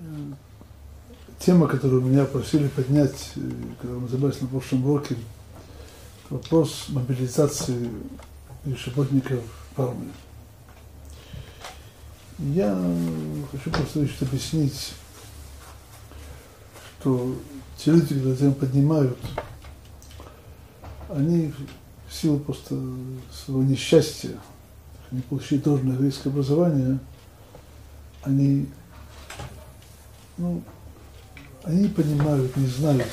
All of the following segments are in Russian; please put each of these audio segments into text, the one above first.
Тема, которую меня просили поднять, когда мы занимались на прошлом уроке, вопрос мобилизации работников в армии. Я хочу просто объяснить, что те люди, которые тему поднимают, они в силу просто своего несчастья, не получили должное еврейское образование, они не понимают, не знают,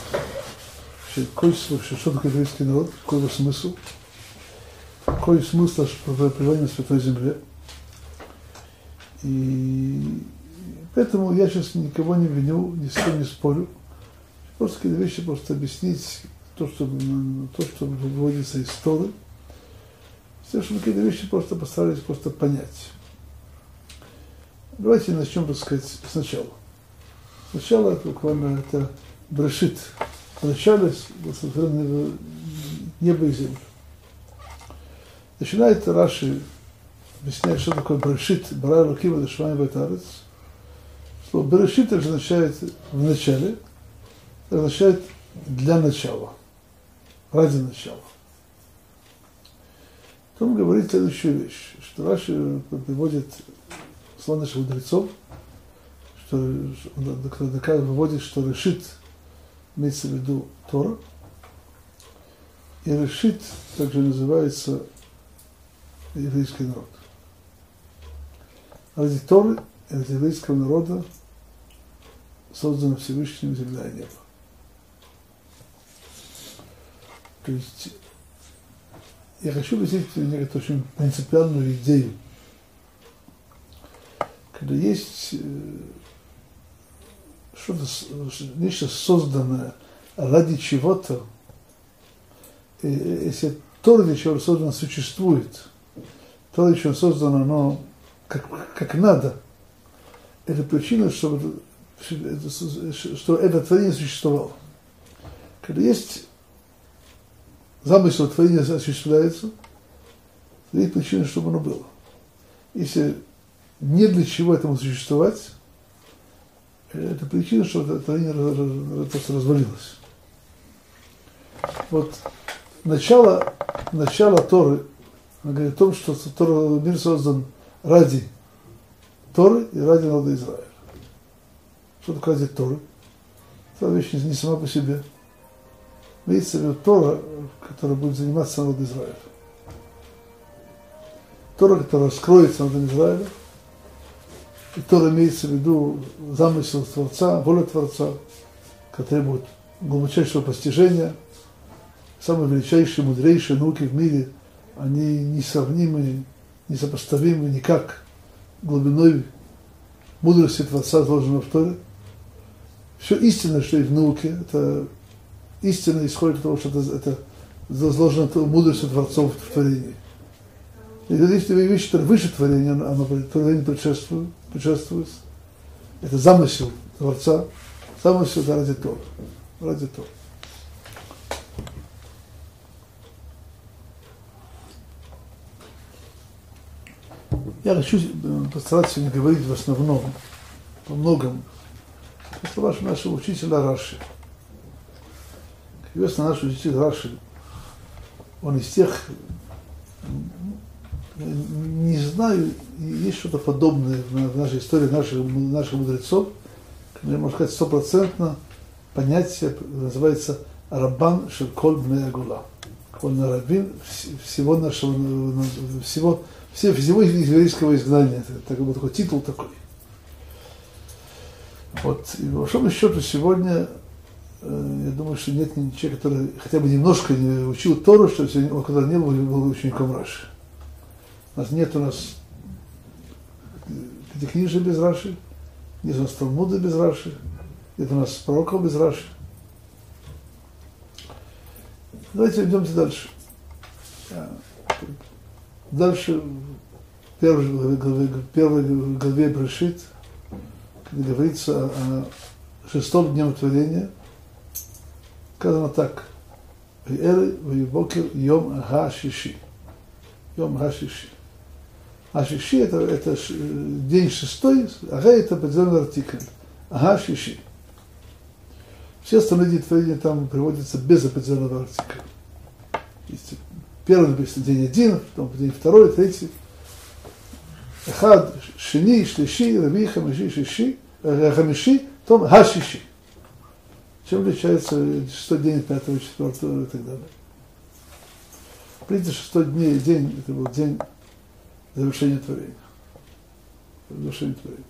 что такое еврейский народ, какой его смысл, какой смысл пребывания на Святой Земле. И поэтому я сейчас никого не виню, ни с кем не спорю. Просто какие-то вещи просто объяснить, то, что выводится из Торы, с тем, чтобы какие-то вещи просто постарались просто понять. Давайте начнем, так сказать, сначала. Сначала это буквально это Брешит. Вначале сотворено небо и землю. Начинает Раши объяснять, что такое Брешит, Бара Элоким Шамаим вет Арец. Слово Брешит означает в начале, означает для начала, ради начала. Потом говорит следующую вещь, что Раши приводит слова наших мудрецов, что выводит, что решит имеется в виду Тора, и решит также называется еврейский народ. Ради Торы и ради еврейского народа создано Всевышним земля и небо. То есть я хочу объяснить некоторую очень принципиальную идею. Когда есть что-то, нечто созданное ради чего-то, если то, для чего создано, существует, то, для чего создано, оно как надо, это причина, что это творение существовало. Когда есть замысел творения осуществляется, то есть причина, чтобы оно было. Если не для чего этому существовать, это причина, что это творение просто развалилось. Вот начало Торы, он говорит о том, что мир создан ради Торы и ради народа Израиля. Что такое ради Торы? Эта вещь не сама по себе. Имеется в виду Тора, которая будет заниматься народом Израиля. Тора, которая раскроется народом Израиля. И Тора имеется в виду замысел Творца, воля Творца, который требует глубочайшего постижения. Самые величайшие, мудрейшие науки в мире, они несравнимы, несопоставимы никак глубиной мудрости Творца, изложенного в Торе. Все истинное, что есть в науке, это истина исходит от того, что это заложено мудростью Творцов в творении. И если вы вещи, которые выше творения, оно творению предшествует, это замысел Творца, замысел ради Тора. Ради Тора. Я хочу постараться не говорить в основном, по многому, по словам нашего учителя Раши. Как известно, наш учитель Раши, он из тех, не знаю, есть что-то подобное в нашей истории наших мудрецов, можно сказать, 100% понятие называется Раббан шель коль бней агула. Он раввин всего еврейского изгнания. Это был такой титул такой. Вот. И по большому счету сегодня, я думаю, что нет человека, который хотя бы немножко не учил Тору, что он когда не был учеником Раши. Нет у нас пятикнижия без Раши, нет у нас Талмуда без Раши, нет у нас пророков без Раши. Давайте идемте дальше. Дальше в первой главе Брешит, когда говорится о шестом дне творения, сказано так: «Ваеры ваибокер йом ха-шиши». Йом ха-шиши. А шиши это день шестой, ага это определенный артикль. Ага-шиши. Все остальные творения там приводятся без определенного артикля. Первый написано день один, потом день второй, третий. Эхад, шини, шлиши, раби, хамиши, шиши, хамиши, потом ха-шиши. Чем отличается шестой день, пятого, четвертого и так далее. В принципе, шестой день, это был день завершения творения. Завершения творения.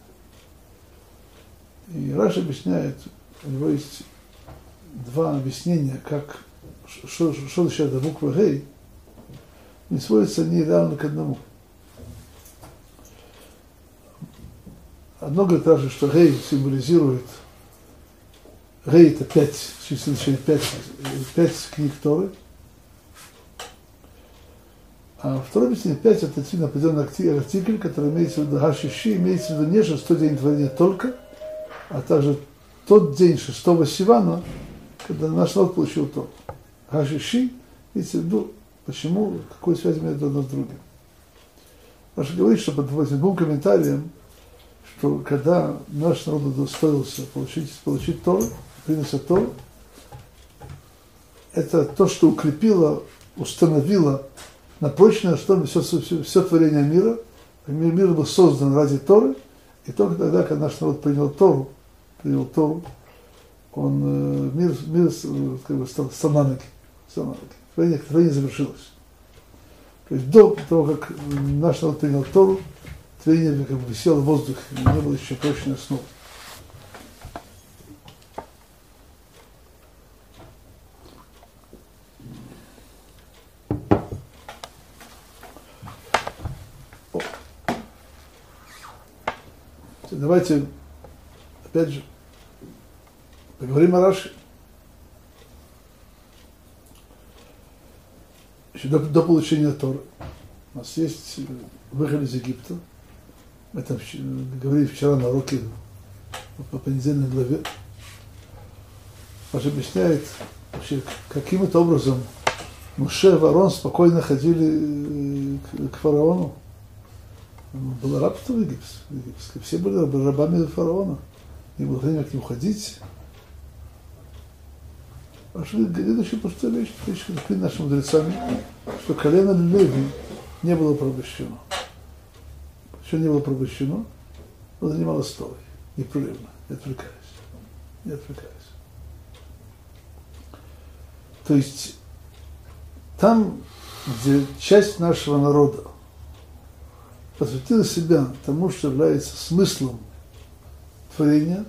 И Раши объясняет, у него есть два объяснения, как, что означает буква Гей, не сводятся они реально к одному. Одно говорит Раши, что Гей символизирует, Гей это 5, число 5 книг Торы, а второе объяснение 5 это действительно определенный артикль, который имеется в виду Ха-Шиши, имеется в виду не шестой день творения только, а также тот день 6-го Сивана, когда наш народ получил Тору. Ха-Шиши, имеется в виду, почему, какую связь между одним с другим. Раша говорит, что под двум комментарием, что когда наш народ удостоился получить Тору, принять Тору, это то, что укрепило, установило на прочной основе все творение мира. Мир был создан ради Торы, и только тогда, когда наш народ принял Тору, мир как бы стал на ноги. Творение завершилось. То есть до того, как наш народ принял Тору, творение как бы висело в воздухе, не было еще прочной основы. Давайте, опять же, поговорим о Раши. Еще до получения Торы. У нас есть выход из Египта. Мы там говорили вчера на уроке по понедельной главе. Раши объясняет, вообще, каким это образом Моше и Аарон спокойно ходили к фараону. Было рабство в Египте. Все были рабами фараона. Не было времени к ним ходить. А что говорит еще простая вещь, как нашими мудрецами, что колено Леви не было порабощено. Почему не было порабощено? Он занималось Торой, непрерывно, не отвлекаясь. То есть там, где часть нашего народа посвятила себя тому, что является смыслом творения,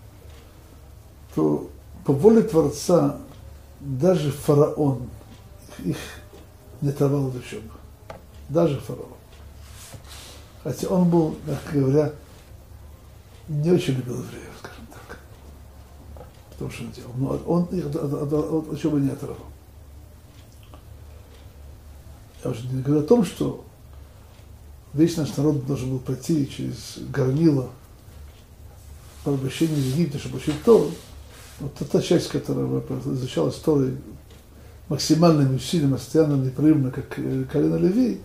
то по воле Творца даже фараон их не оторвал от учебы. Даже фараон. Хотя он был, как говоря, не очень любил евреев, скажем так. Потому что он делал. Но он их от учебы не оторвал. Я уже не говорю о том, что весь наш народ должен был пройти через горнило порабощения в Египте, чтобы учить Тору. Вот та часть, которая изучалась Торой максимальным усилием, постоянно, непрерывно, как колено Леви,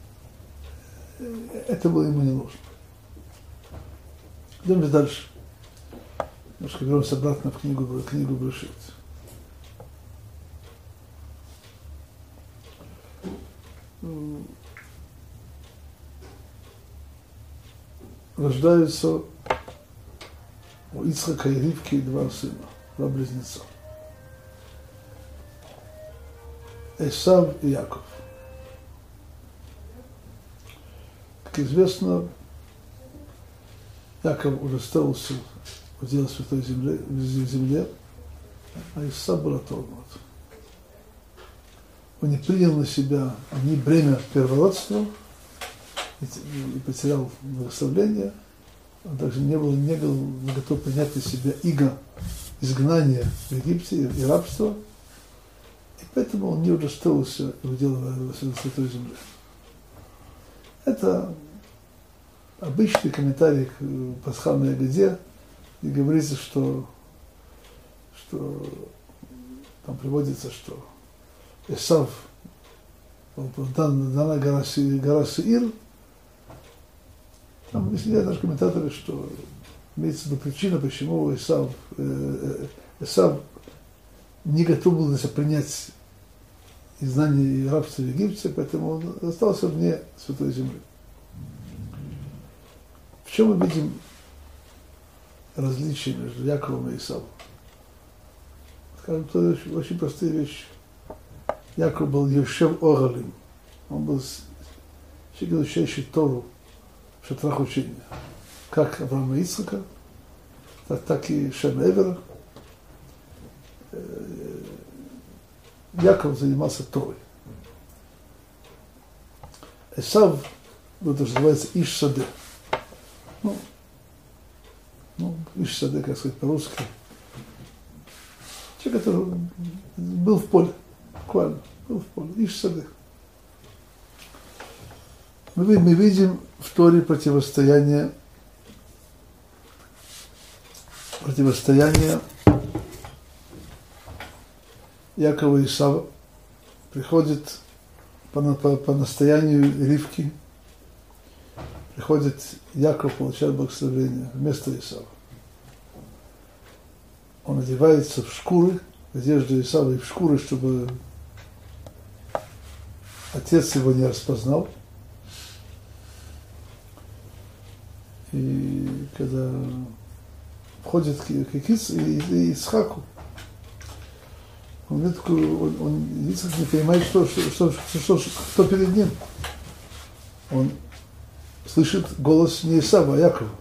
это было ему не нужно. Идем дальше. Немножко вернемся обратно в книгу Брешит. Рождаются у Ицхака и Ривки два сына, два близнеца. Эсав и Яков. Как известно, Яков удостоился удела Святой Земле, а Исав был отторгнут. Он не принял на себя ни бремя первородства и потерял благословение. Он также не был готов принять на себя иго изгнания в Египте и рабства. И поэтому он не удостоился удела Святой Земли. Это обычный комментарий к пасхальной ягоде, и говорится, что там приводится, что Эсав, дана гора Сеир, там объясняют наши комментаторы, что Имеется в виду причина, почему Исав не готов был принять изгнание и рабство в Египте, поэтому он остался вне Святой Земли. В чем мы видим различие между Яковом и Исавом? Скажем, это очень простые вещи. Яков был Йошев Огалим. Он был человек, изучающий Тору в шатрах учения. Как Авраама и Ицхака, так и Шем Эвера. Яков занимался Торой. Исав, это называется Иш-Саде. Иш-Саде, как сказать по-русски. Человек, который был в поле, буквально, был в поле. Иш-Саде. Мы видим в Торе противостояние Якова и Исава. Приходит по настоянию Ривки, приходит Яков, получает благословение вместо Исава. Он одевается в шкуры, одежду Исава и в шкуры, чтобы отец его не распознал. И когда входит к Ицхаку, он Ицхак не понимает, что перед ним. Он слышит голос не Исава, а Якова.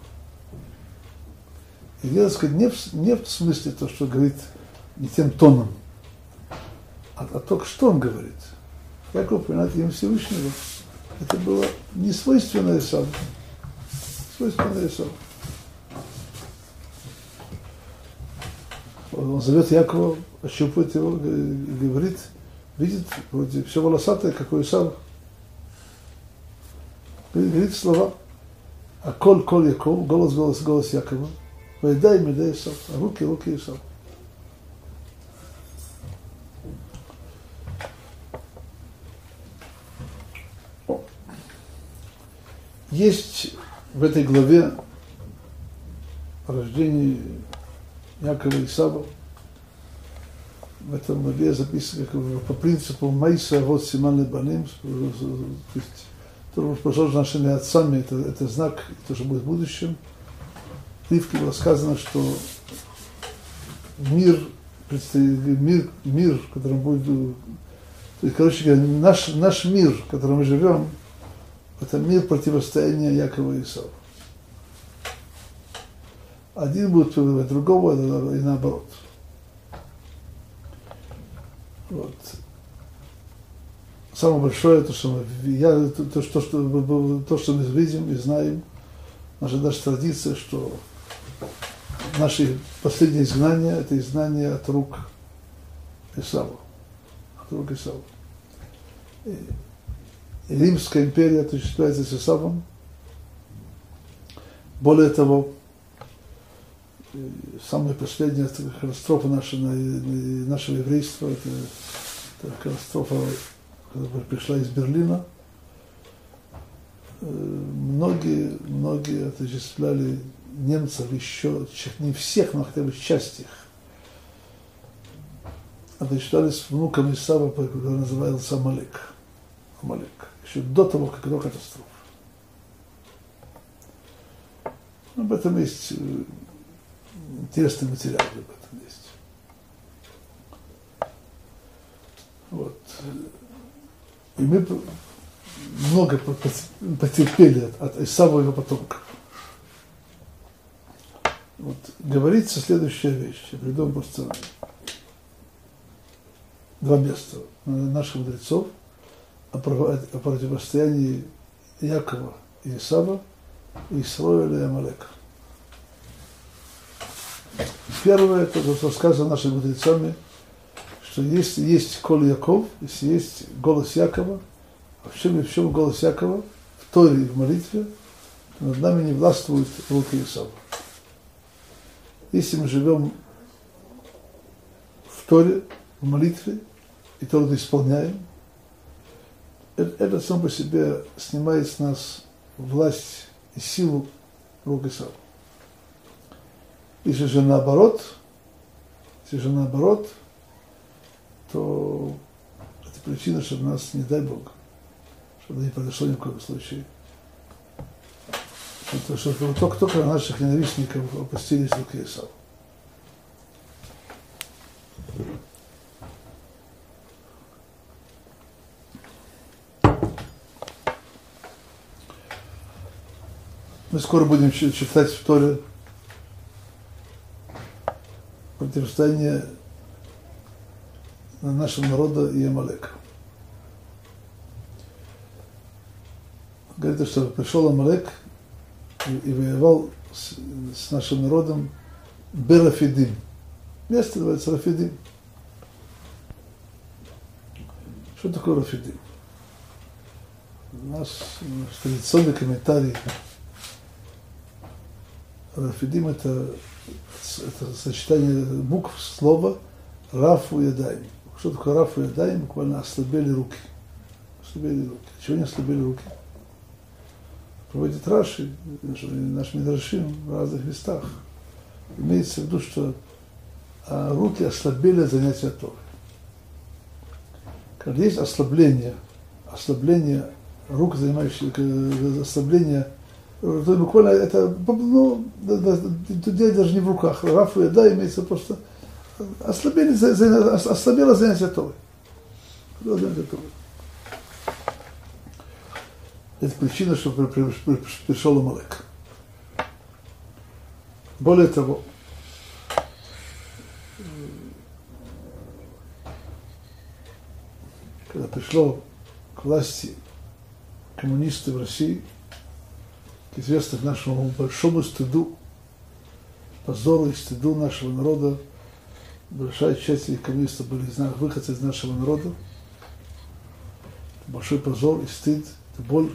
И дело сказать, не в смысле то, что говорит не тем тоном, а только что он говорит. Яков понимает имя Всевышнего. Это было не свойственно Исаву. Свойственно Исаву. Он зовет Якова, ощупывает его, говорит, видит, вроде все волосатое, как у Исава. Говорит слова. А коль Яков, голос Якова. Вайдай медай Исав, а руки Исав. Есть в этой главе рождение Якова и Исава. В этом главе записано по принципу Майса вот Симан Лебаним, то есть то, что произошло с нашими отцами, это знак, то, что будет в будущем. В Ривке было сказано, что мир, в котором будет, то есть, короче говоря, наш мир, в котором мы живем, это мир противостояния Якова и Исава. Один будет убивать другого, и наоборот. Вот. Самое большое, то, что мы видим и знаем, наша даже традиция, что наши последние изгнания – это изгнание от рук Исава. От рук Исава. И Римская империя осуществляется с Исавом. Более того, самая последняя катастрофа нашего еврейства, это катастрофа, которая пришла из Берлина. Многие отождествляли немцев еще, не всех, но хотя бы часть их. Отождествляли с внуком Исава, который назывался Амалек. Еще до того, как была катастрофа. Об этом есть интересный материал, об этом есть. Вот. И мы много потерпели от Исава и его потомков. Вот. Говорится следующая вещь. Я приведу просто два места наших мудрецов о противостоянии Якова и Исава, и Исроэля и Амалека. Первое, это то, что сказано нашими мудрецами, что если есть Коль Яков, если есть голос Якова, а в чем голос Якова? В Торе и в молитве, то над нами не властвуют руки Исава. Если мы живем в Торе, в молитве, и Тору исполняем, это сам по себе снимает с нас власть и силу рук Исава. Если же наоборот, то это причина, чтобы нас, не дай Бог, чтобы не произошло ни в коем случае. Чтобы только наших ненавистников опустились в руки Исава. Мы скоро будем читать в Торе противостояние нашего народа и Амалека. Говорится, что пришел Амалек и воевал с нашим народом Берафидим. Место называется Рафидим. Что такое Рафидим? Наш традиционный комментарий. Рафидим это сочетание букв слова Рафу Ядаим. Что такое Рафу Ядаим? Буквально ослабели руки. Ослабели руки. Чего не ослабели руки? Проводит Раши, наш Мидрашим в разных местах. Имеется в виду, что руки ослабели от занятия Торой. Когда есть ослабление рук, занимающих, ослабление, то буквально это, даже не в руках. Рафу Яда имеется просто ослабело занятие Торой. Это причина, что пришел Амалек. Более того, когда пришло к власти коммунисты в России, к известно к нашему большому стыду, позору и стыду нашего народа, большая часть этих коммунистов были выходцы из нашего народа, большой позор и стыд, и боль.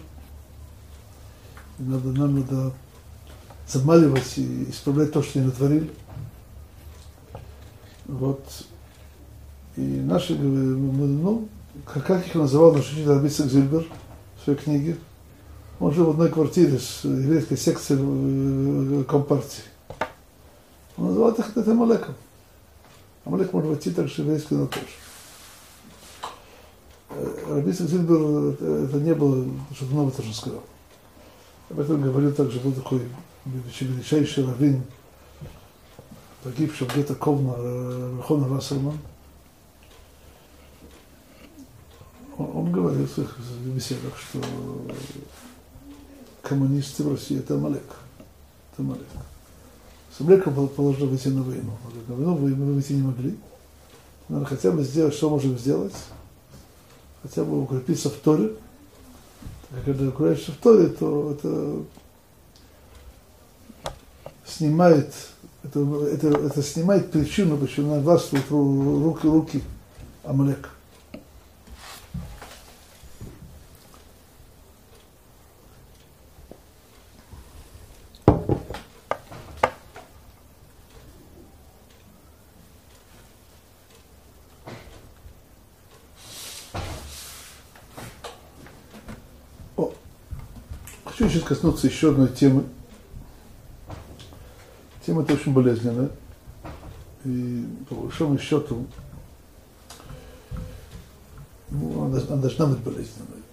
И нам надо замаливать и исправлять то, что они натворили. Вот. И наши, как их называл наш учитель Раби Ицхак Зильбер в своей книге, он жил в одной квартире с еврейской секцией Компартии. Он называл их это Амалеком. Амалек может войти также в еврейский народ тоже. Раби Ицхак Зильбер это не было, что много тоже сказал. Об этом говорил также, был такой величайший раввин, погибший где-то Ковна, Верховный Вассерман. Он говорил в своих беседах, что коммунисты в России это Амалек. Это Амалек. С Амалеком положено выйти на войну. На войну мы выйти не могли. Надо хотя бы сделать, что можем сделать. Хотя бы укрепиться в Торе. Когда укрепишься в Торе, то это снимает, это снимает причину, почему властвуют руки Амалека. Хочу сейчас коснуться еще одной темы. Тема эта очень болезненная. И по большому счету она должна быть болезненной.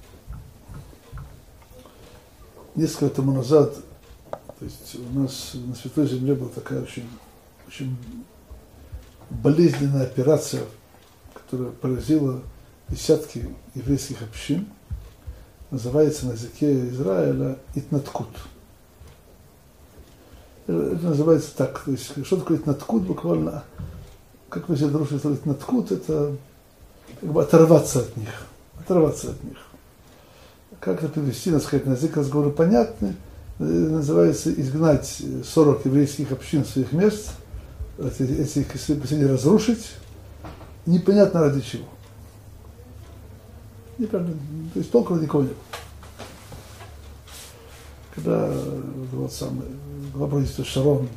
Несколько тому назад, то есть у нас на Святой Земле была такая очень болезненная операция, которая поразила десятки еврейских общин. Называется на языке Израиля итнаткут. Это называется так. То есть, что такое итнаткут? Буквально, как вы себе дружите, итнаткут это как бы оторваться от них. Оторваться от них. Как это перевести, надо сказать, на язык разговора понятный. Называется изгнать 40 еврейских общин с своих мест, этих поселений разрушить, непонятно ради чего. Неправильно, то есть толку никого нет. Когда вот самый глава правительства Шарон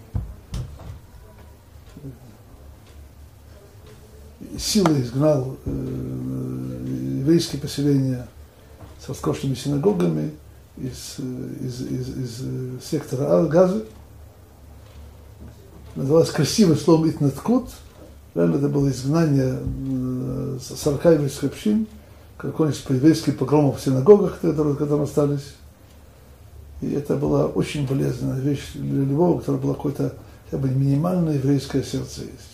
силой изгнал еврейские поселения с роскошными синагогами из сектора Газы, называлось красивым словом «итнаткут». Реально это было изгнание 40 еврейских общин, какой-нибудь еврейских погромов в синагогах, которые там остались. И это была очень болезненная вещь для любого, у которого было какое-то хотя бы минимальное еврейское сердце есть.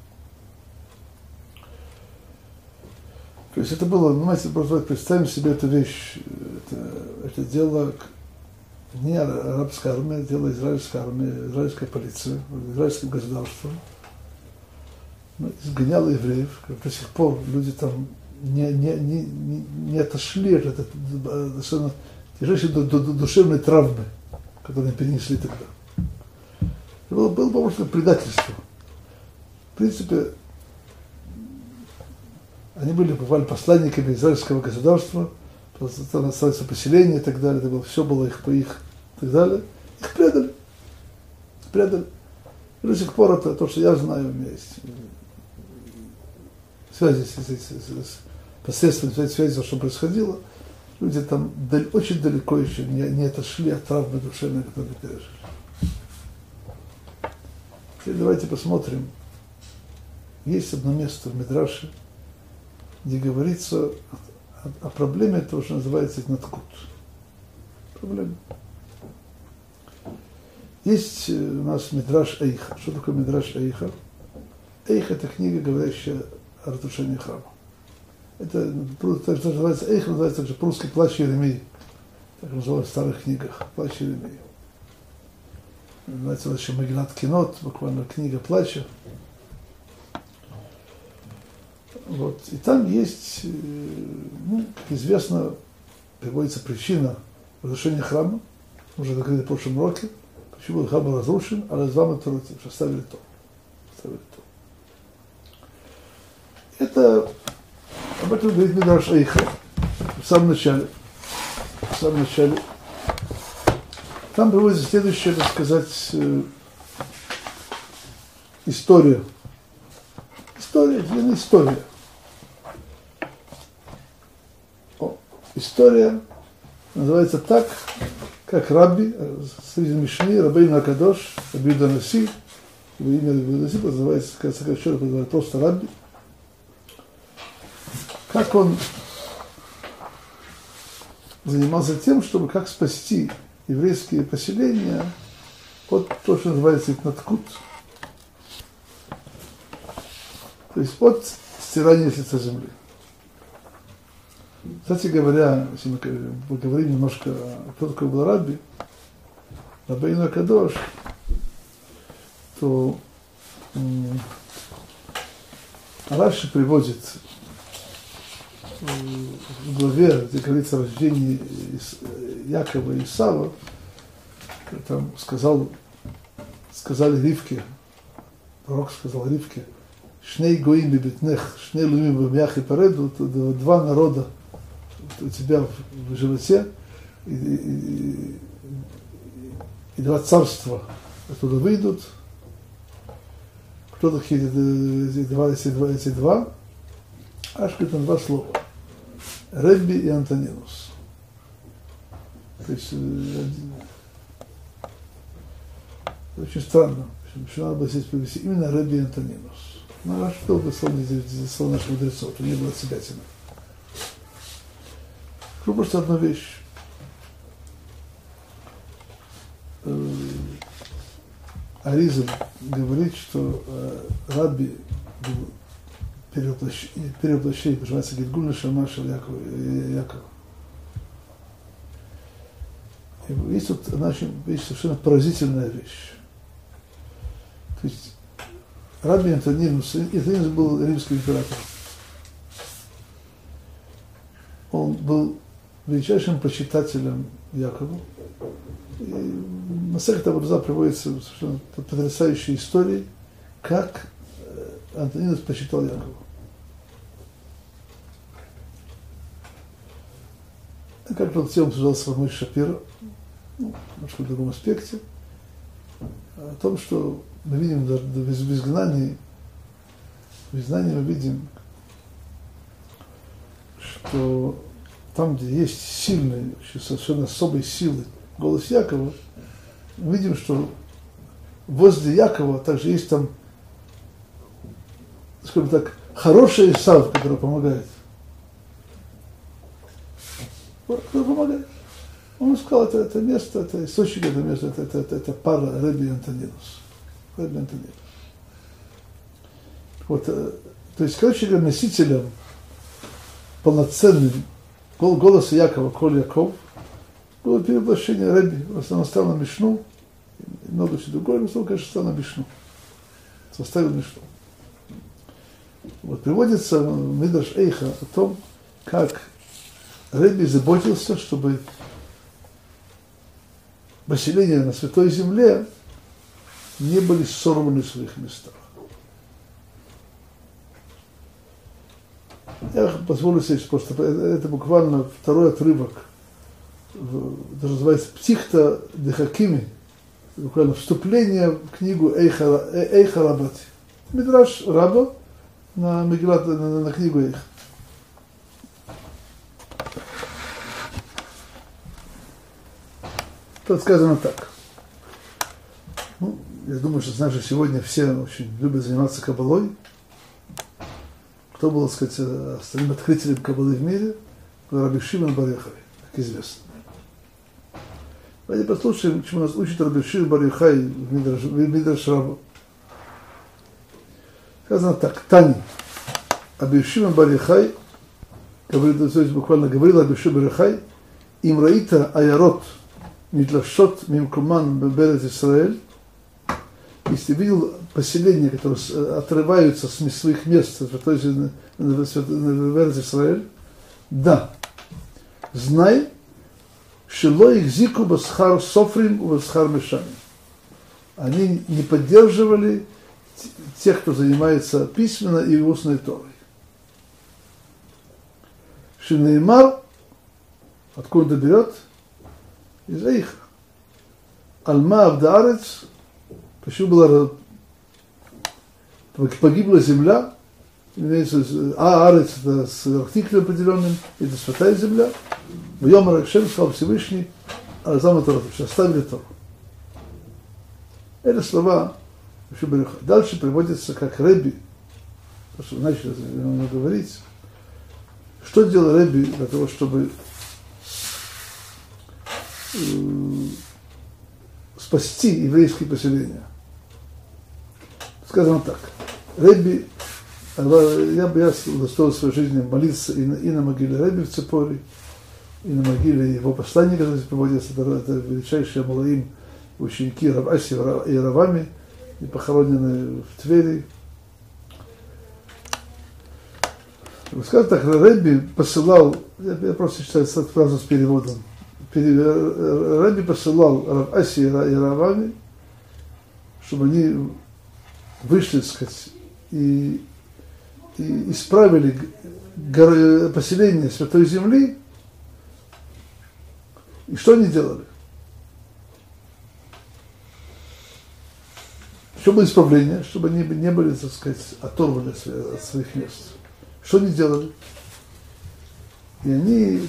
То есть это было, понимаете, просто представим себе эту вещь, это дело не арабская армия, это дело израильская армия, израильская полиция, израильское государство. Изгоняло евреев, до сих пор люди там не отошли от этой совершенно тяжелейшей душевной травмы, которую они перенесли тогда. Это было по-моему, предательство. В принципе, они попали посланниками израильского государства, там осталось поселение и так далее, это было, все было их по их и так далее. Их предали. И до сих пор это то, что я знаю, у меня есть связи посредством связи, что происходило. Люди там очень далеко еще не отошли от травмы душевной, которую пережили. Теперь давайте посмотрим. Есть одно место в Мидраше, где говорится о проблеме того, что называется итнаткут. Проблема. Есть у нас Мидраш Эйха. Что такое Мидраш Эйха? Эйха – это книга, говорящая о разрушении храма. Это называется Эйха, называется также по-русски «Плач Иеремии», так называют в старых книгах, «Плач Иеремии». Называется еще Мегилат Кинот, буквально книга плача. Вот. И там есть, как известно, приводится причина разрушения храма. Мы уже говорили в прошлом уроке, почему храм был разрушен, а Развам и Турутим, что ставили то. Это, об этом говорит Мидраш Эйха в самом начале. Там приводится следующая, так сказать, история. История. История называется так, как Рабби, среди Мишни, Рабейну Акадош, Раби Юда Наси, имя Раби Юда Наси называется, сокращенно просто Рабби. Как он занимался тем, чтобы как спасти еврейские поселения от того, что называется итнаткут, то есть от стирания с лица земли. Кстати говоря, если мы поговорим немножко, кто такой был Рабби, Рабейну Акадош, то Раши приводит в главе, где говорится о рождении Якова и Исава, там сказали Ривке, пророк сказал Ривке, «Шней гоим бибитнех, шней лумим бамьях и пареду», два народа у тебя в животе, и два царства оттуда выйдут. Кто такие эти два? Аж говорит на два слова. Ребби и Антонинус. То есть очень странно, что надо было здесь привести именно Ребби и Антонинус. Ну, а что бы слово наших мудрецов, то не было отсебятина. Просто одна вещь. Аризаль говорит, что Рабби был перевоплощение, называется Гильгуль Шамаша Якова. Есть тут есть совершенно поразительная вещь. То есть Рабби Антонинус был римский император. Он был величайшим почитателем Якова. И на всех Табурза приводится совершенно потрясающие истории, как Антонинус почитал Якова. Как тот тему обсуждал с Рамой Шапира, немножко в другом аспекте, о том, что мы видим в изгнании мы видим, что там, где есть сильные, совершенно особые силы, голос Якова, мы видим, что возле Якова также есть там, скажем так, хороший Исав, который помогает. Который помогает. Он сказал, это место, это источник, это место, это пара Ребби и Антонинус. Ребби и Антонинус. Вот, то есть, короче говоря, носителем полноценным голоса Якова, Коль Яков, было перевоплощение Ребби. В основном стал на Мишну, и много всего другое, но, конечно, стал на Мишну. Составил Мишну. Вот приводится Мидраш Эйха о том, как Ребби заботился, чтобы поселения на Святой Земле не были сорваны в своих местах. Я позволю себе просто, это буквально второй отрывок, даже называется Птихта Дехакими, буквально вступление в книгу Эйха Рабати. Мидраш Раба на Мегилат, на книгу Эйха. Тут сказано так. Ну, я думаю, что знаешь, сегодня все очень любят заниматься каббалой. Кто был, так сказать, остальным открытием каббалы в мире? Раби Шимон бар Йохай, как известно. Давайте послушаем, чему нас учит Раби Шимон бар Йохай в Мидраш Раба. Сказано так. Тани. Раби Шимон бар Йохай, то есть буквально говорил Раби Шимон бар Йохай, им раита аярот Митлашот Мимкуман Берет Исраэль, если видел поселения, которые отрываются с своих мест, то есть на Берет Исраэль, да, знай, шело их зику басхар софрим у басхар мешами. Они не поддерживали тех, кто занимается письменно и устной Торой. Шинеймар, откуда берет? Из Эйха. Альма Авдаарец, почему погибла земля, Аарец это с артиклем определенным, это святая земля, в Йом Рашем сказал Всевышний, Азам Тору, оставили Тору. Это слова дальше приводится как Ребби, то, что начали говорить, что делал Ребби для того, чтобы спасти еврейские поселения. Сказано так. Ребби, я удостоил своей жизни молиться и на могиле Ребби в Ципоре, и на могиле его посланника, который приводится, это величайший Амалаим, ученики Рав Аси и Равами, и похоронены в Твери. Скажем так, Ребби посылал, я просто читаю фразу с переводом, Ребби посылал Рав Аси и Равами, чтобы они вышли, так сказать, и исправили поселение Святой Земли. И что они делали? Чтобы исправление, чтобы они не были, так сказать, оторваны от своих мест. Что они делали? И они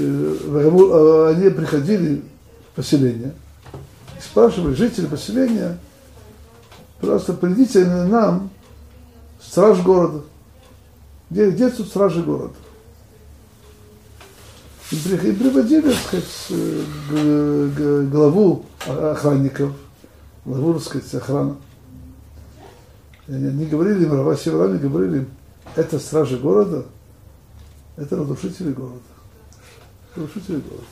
приходили в поселение и спрашивали жители поселения: пожалуйста, придите нам, страж города. Где тут стражи города? И приводили, так сказать, главу охранников, главу, так сказать, охраны. И они говорили им, Рав Аси и Равами говорили им: это стражи города, это разрушители города. Разрушители города.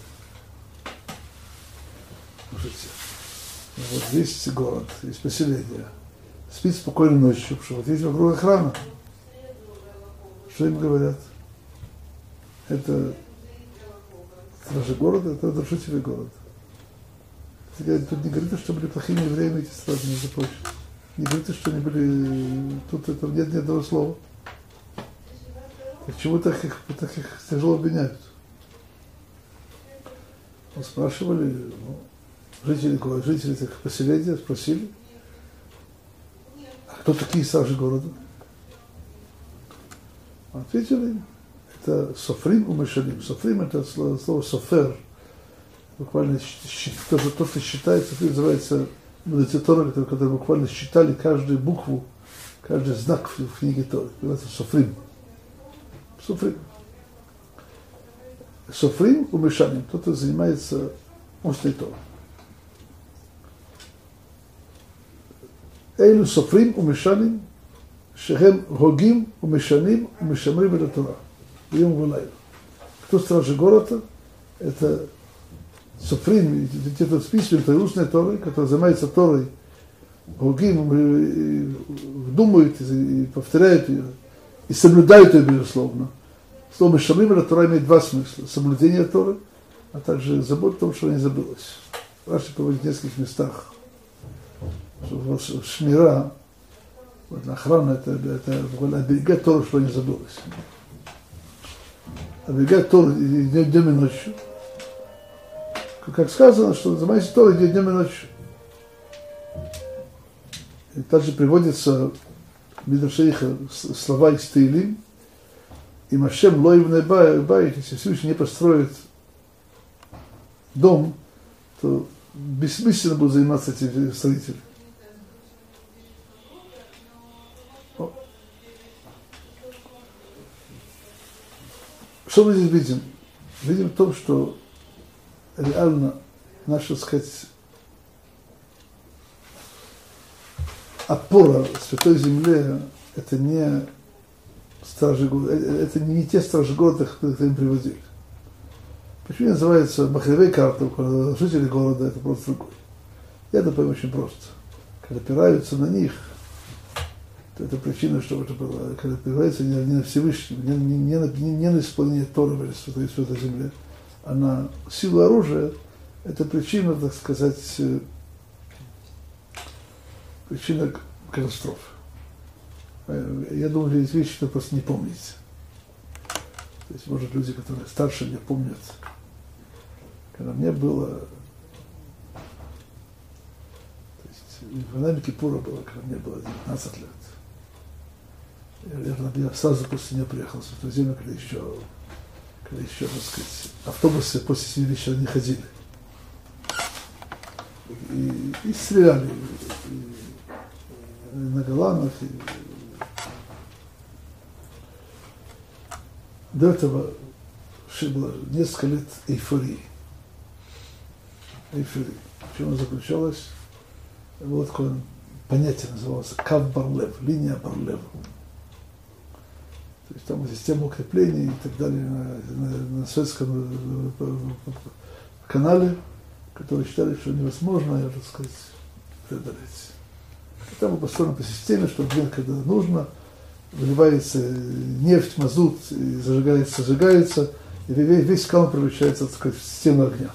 Слушайте, вот есть город, есть поселение. Спит спокойно ночью, потому что вот есть вокруг охрана. Что им говорят? Это стражи города, это разрушители города. Тут не говорится, что были плохими евреями эти стражи, между прочим. Не говорится, что они были... Тут этого нет ни одного слова. Почему так их тяжело обвиняют? Спрашивали, жители этих поселения, спросили: а кто такие стражи города? Ответили: это софрим у мешалим. Софрим — это слово софер. Буквально тот, кто считает, софрим называется мудрецы Торы, которые буквально считали каждую букву, каждый знак в книге Торы. Это софрим. Софрим. Софрим умешаним. Кто-то занимается устной Торой. Эйлу софрим умешаним, шехем гогим умешаним умешамрим это Тора. Биом валайла. Кто стражи города? Это софрим, это списывают устной Торой, который занимается Торой, гогим, думают и повторяют ее, и соблюдают ее, безусловно. Слово «мешамрим» это Тора имеет два смысла. Соблюдение Торы, а также забота о том, что она не забылась. Раши приводит в нескольких местах, что шмира, охрана, это оберегать Тору, что не забылось. Оберегать Тору днем и ночью. Как сказано, что занимается Торой днем и ночью. И также приводится в Мидрашейха слова из Теилим, и Машем лоивне байт, если Всевышний не построит дом, то бессмысленно будут заниматься эти строители. Что мы здесь видим? Видим в том, что реально наша, так сказать, опора Святой Земле – это не стражи города, это не те стражи города, которые им приводили. Почему называется Махревей карта, жители города, это просто другой. Я это пойму очень просто. Когда опираются на них, то это причина, что это было. Когда опираются не на Всевышнего, не на исполнение Торы в Святой Земле, а на силу оружия, это причина, так сказать, причина катастрофы. Я думаю, есть вещи, что вы просто не помните. То есть, может, люди, которые старше меня помнят, когда мне было, то есть, в Йом Кипура было, когда мне было 19 лет. Я сразу после нее приехал в Святую Землю, когда еще, так сказать, автобусы после 7 вечера не ходили. И стреляли и на Голландах, и до этого было несколько лет эйфории. В чем она заключалась? Было такое понятие, называлось кав Барлев, линия Барлева. То есть там система укреплений и так далее на Суэцком канале, которые считали, что невозможно, так сказать, преодолеть. И там построено по системе, что когда нужно, выливается нефть, мазут, и зажигается, и весь канал превращается, так сказать, в стену огня.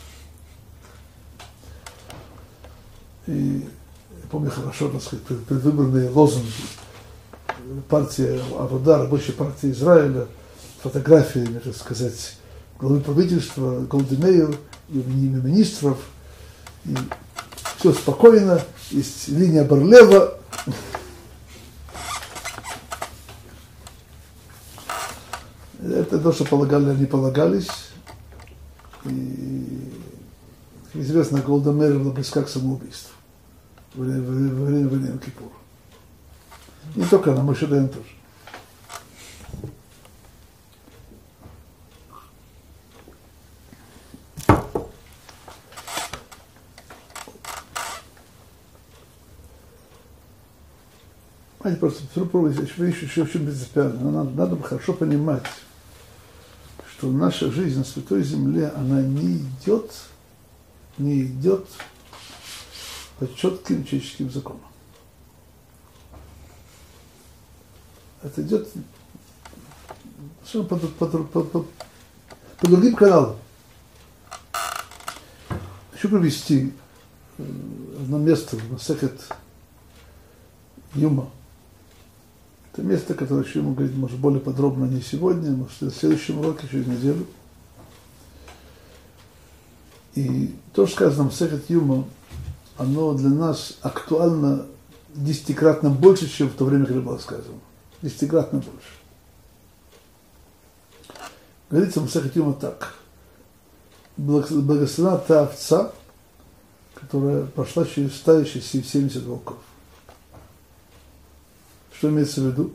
И я помню хорошо, так сказать, предвыборные лозунги партии Авода, рабочей партии Израиля, фотографиями, так сказать, главы правительства, Голди Меир, и министров, и все спокойно, есть линия Барлева. Это то, что полагали, они полагались. И, как известно, Голда Меир была близка к самоубийству во время Йом Кипура. Не только она, Моше Даyan тоже. Просто вещь еще очень принципиальная. Надо хорошо понимать, что наша жизнь на Святой Земле, она не идет по четким человеческим законам. Это идет по другим каналам. Хочу привести одно место в Масехет Юма. Это место, которое еще ему говорить, может, более подробно не сегодня, может, в следующем уроке, через неделю. И то, что сказано в Масехет Юма, оно для нас актуально 10-кратно больше, чем в то время, когда было сказано. 10-кратно больше. Говорится в Масехет Юма так. Благословена та овца, которая прошла через стаю 70 волков. Что имеется в виду?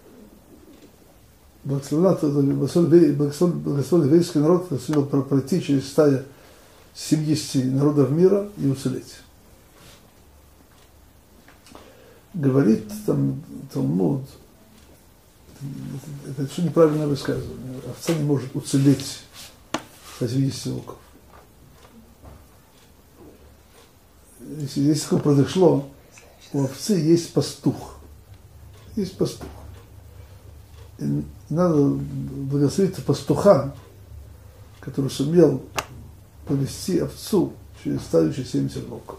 Благословен еврейский народ сумел пройти через стаю 70 народов мира и уцелеть. Говорит там Талмуд, это все неправильное высказывание. Овца не может уцелеть в 70 волков. Если такое произошло, у овцы есть пастух. Есть пастух. И надо благословить пастуха, который сумел повести овцу через стаю 70 волков.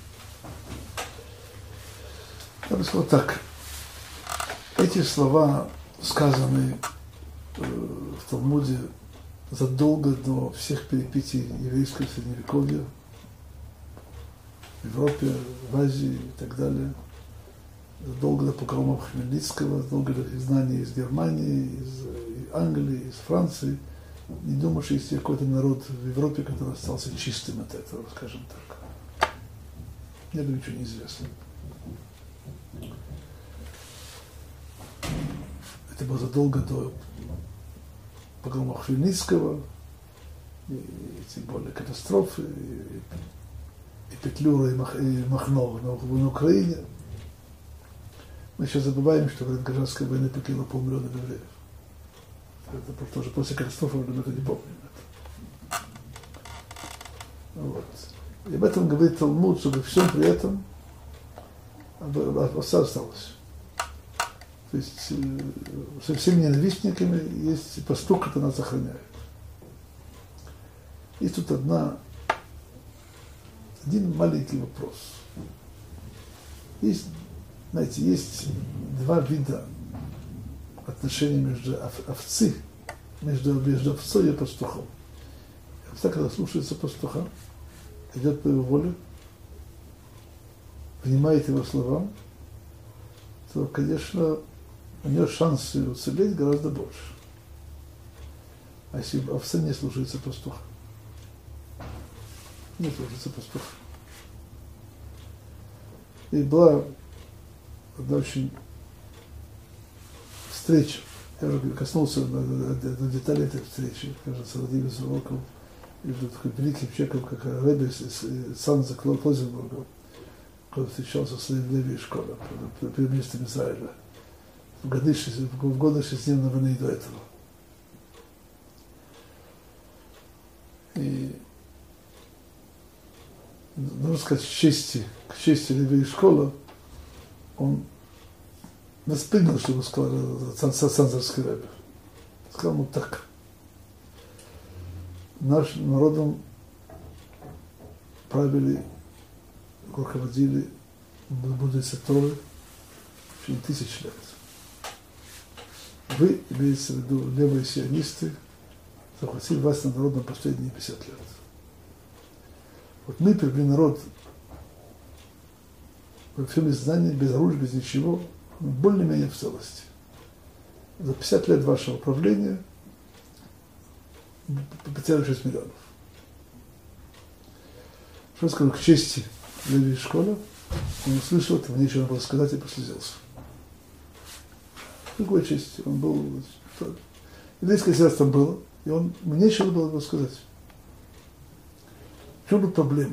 Я бы сказал так. Эти слова сказаны в Талмуде задолго до всех перипетий еврейского средневековья в Европе, в Азии и так далее. Задолго до погромов Хмельницкого, задолго до изгнания из Германии, из Англии, из Франции. Не думаю, что есть какой-то народ в Европе, который остался чистым от этого, скажем так. Мне бы ничего не известно. Это было задолго до погромов Хмельницкого, и тем более катастрофы, и Петлюра, и Махнова на Украине. Мы сейчас забываем, что во время Гражданской войны погибло 500 000 евреев. Это тоже после катастрофы мы это не помним. Вот. И об этом говорит Талмуд, что во всем при этом овца осталась. То есть со всеми ненавистниками есть пастух, который нас охраняет. И тут один маленький вопрос. Есть, знаете, есть два вида отношений между овцой и пастухом. Овца, когда слушается пастуха, идет по его воле, внимает его словам, то, конечно, у нее шансы уцелеть гораздо больше. А если овца не слушается пастуха? Не слушается пастуха. И была одна очень встреча. Я уже коснулся до деталей этой встречи. Кажется, Владимир Волков между таким великим человеком, как Ребе из Санза Клозенбурга, который встречался с Леви Школа, премьер-министром Израиля, в годы 6-дневной войны до этого. И нужно сказать, к чести Леви Школа, он воспринял, что ему сказал Санзарский Ребе. Сказал ему так. Нашим народом правили, руководили мудрецы Торы в течение 1000 лет. Вы, имеется в виду левые сионисты, захватили власть над народом последние 50 лет. Вот мы привели народ во всем изгнании, без оружия, без ничего, более-менее в целости. За 50 лет вашего правления потеряли 6 миллионов. Что я скажу, к чести Леви Школа, он услышал это, мне еще надо было сказать, и прослезился. Какой чести? Он был... Еврейское сердце там было, и мне еще надо было сказать. В чем тут проблема?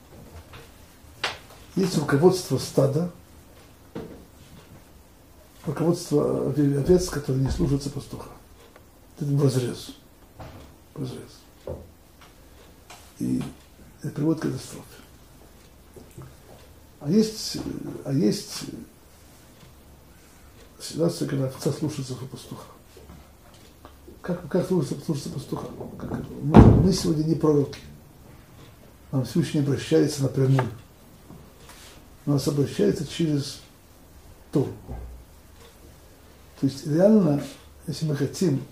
Есть руководство стада, руководство овец, которые не слушаются пастуха. Это разрез. И это приводит к катастрофе. А есть ситуация, когда овца слушается пастуха. Как слушаться пастуха? Мы сегодня не пророки. Нам Всевышний обращается напрямую. Нас обращается через Тору. То есть реально, если мы хотим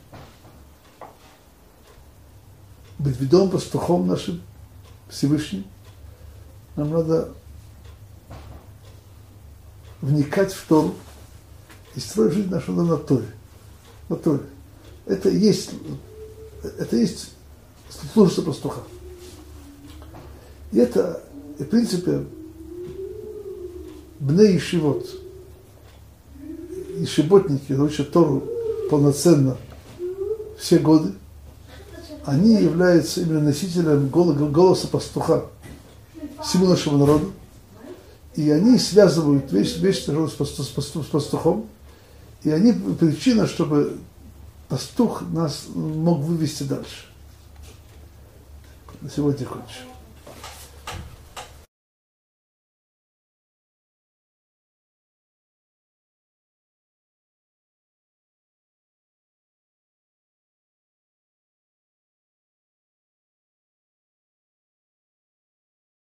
быть ведомым пастухом нашим Всевышним, нам надо вникать в Тору и строить жизнь нашу на Торе. На Торе. Это есть служба пастуха. И это И, в принципе, бней ешивот, ешиботники, учат Тору полноценно все годы, они являются именно носителем голоса пастуха всему нашему народу. И они связывают весь народ с пастухом. И они причина, чтобы пастух нас мог вывести дальше. На сегодня кончим.